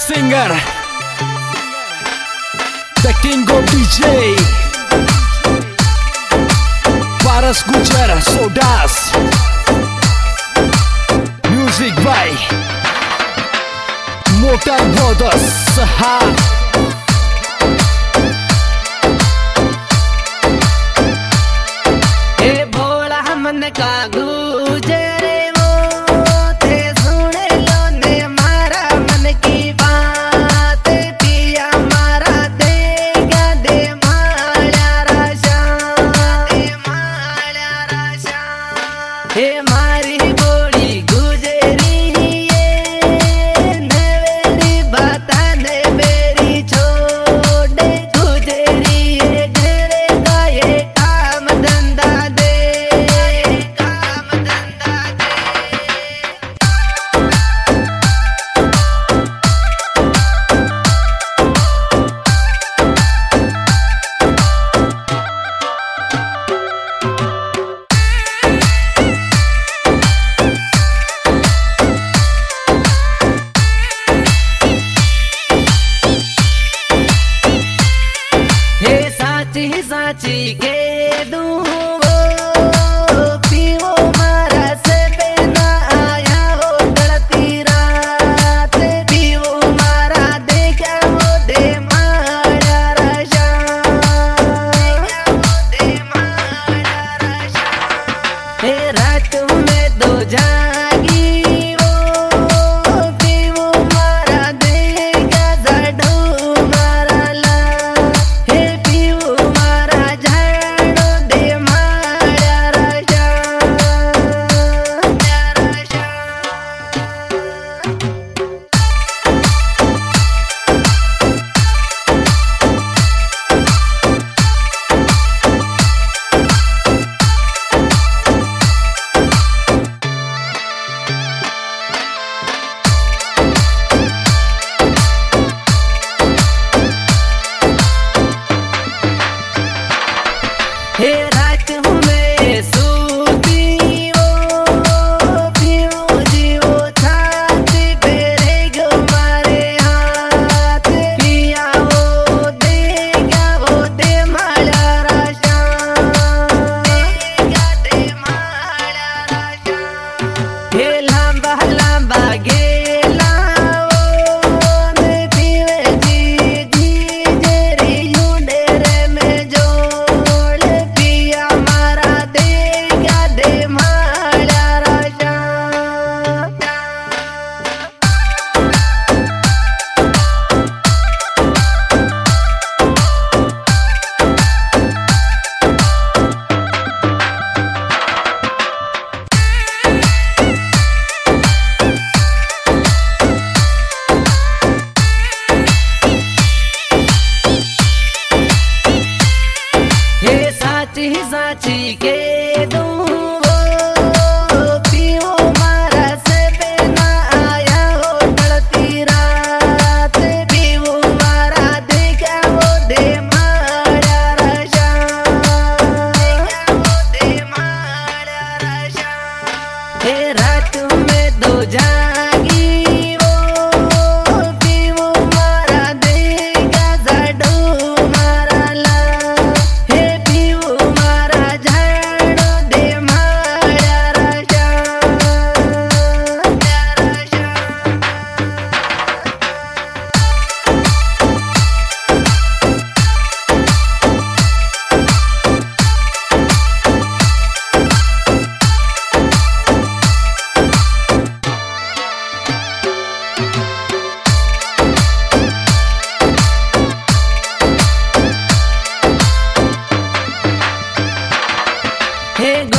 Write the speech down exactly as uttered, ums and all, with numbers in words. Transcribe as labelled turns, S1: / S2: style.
S1: singer, the king of D J, Paras Gujar Sodas, music by Motor Brothers Saha.
S2: हे भोला मन का गुजरे हे मारी गोड़ी गुजरी ये नवेरी बताने मेरी छोड़ गुजरी ये घरे का ये काम धंधा दे काम धंधा दे। साची साची के दूँ पीवो मारा से पेना आया हो तड़ती रात पीवो मारा देखा हो दे मारा राजा देखा हो दे मारा राजा। हे रात में दो जागी वो पीवो मारा देखा जड़ू मारा ला हे हे रात में सूती वो पीवो जीवो छाती पेरे गो मारे हाथ पिया वो देगा वो दे माला राजा देगा दे माला राजा। हे लंबा लंबा गेला वो ने पीवे जी जी जेरी यूंडेरे में जो साची साची के दूँ पीवो मारा से पेना आया हो तड़ती रात पीवो मारा देखा वो दे मारा राजा देखा वो दे मारा राजा। हे रात में दो जागी वो पीवो मारा देखा जड़ू मारा ला हे